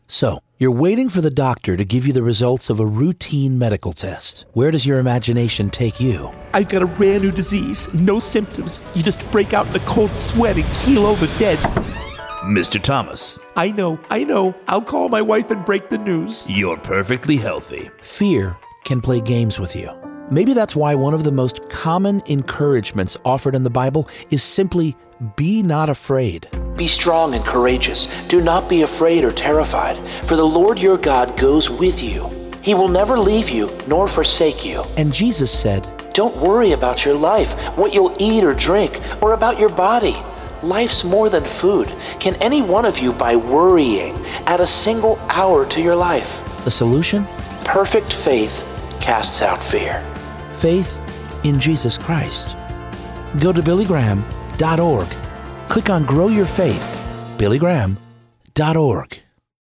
So, you're waiting for the doctor to give you the results of a routine medical test. Where does your imagination take you? I've got a rare new disease, no symptoms. You just break out in a cold sweat and keel over dead. Mr. Thomas. I know. I'll call my wife and break the news. You're perfectly healthy. Fear can play games with you. Maybe that's why one of the most common encouragements offered in the Bible is simply, be not afraid. Be strong and courageous. Do not be afraid or terrified, for the Lord your God goes with you. He will never leave you nor forsake you. And Jesus said, don't worry about your life, what you'll eat or drink, or about your body. Life's more than food. Can any one of you, by worrying, add a single hour to your life? The solution? Perfect faith casts out fear. Faith in Jesus Christ. Go to BillyGraham.org. Click on Grow Your Faith, BillyGraham.org.